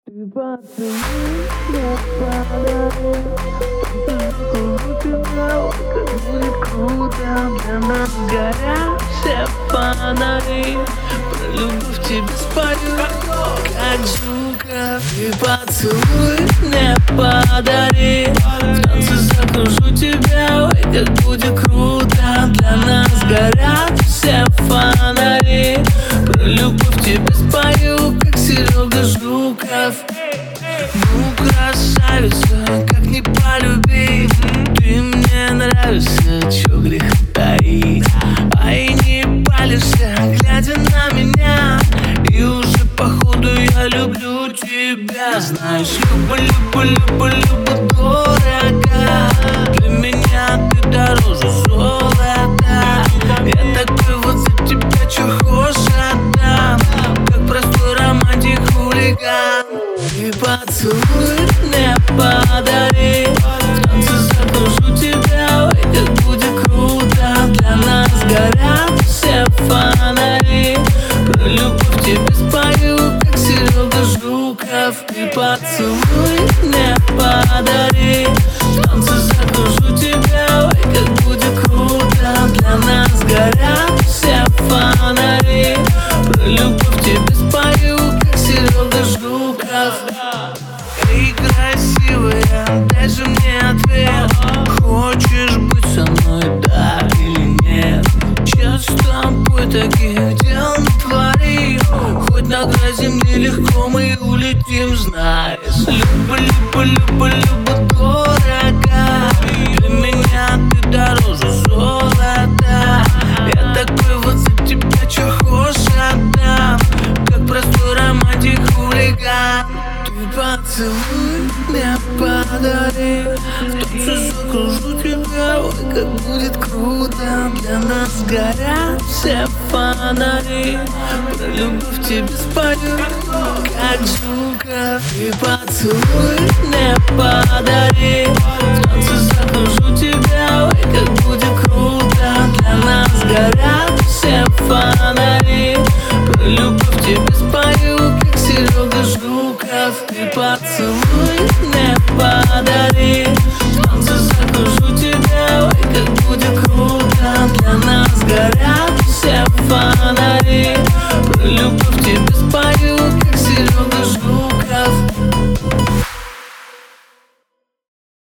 Ты поцелуй мне подари, закружу тебя, ой, как будет круто. Для нас горят все фонари, про любовь тебе спою, как Жуков. Ты поцелуй мне подари, в танце закружу тебя, ой, как будет круто. Для нас горят все фонари, про любовь тебе спою, как Серега Жуков. Ну, красавица, как не полюбить, ты мне нравишься, чё греха таить. А и не палишься, глядя на меня, и уже походу я люблю тебя. Знаешь, люблю дорого, для меня ты дороже золота. Я такой вот за тебя, чё хочешь отдам, как простой романтик хулиган. И поцелуй мне подари, в танце закружу тебя, ой, как будет круто. Для нас горят все фонари, про любовь тебе спою, как Серега Жуков. И поцелуй мне подари, в танце закружу тебя, ой, как будет круто. Для нас горят все фонари, про любовь тебе спою, как Серега Жуков. Эй, красивая, дай же мне ответ, хочешь быть со мной, да или нет? Сейчас с тобой таких дел натворим, хоть на край земли легко мы улетим, знаешь. Люблю дорого, для меня ты дороже золота. Я такой вот за тебя, чё хочешь отдам, как простой романтик хулиган. Ты поцелуй мне подари, в танце закружу тебя, ой, как будет круто. Для нас горят все фонари, про любовь тебе спою, как Жуков. И поцелуй мне подари, в танце закружу тебя, ой, как будет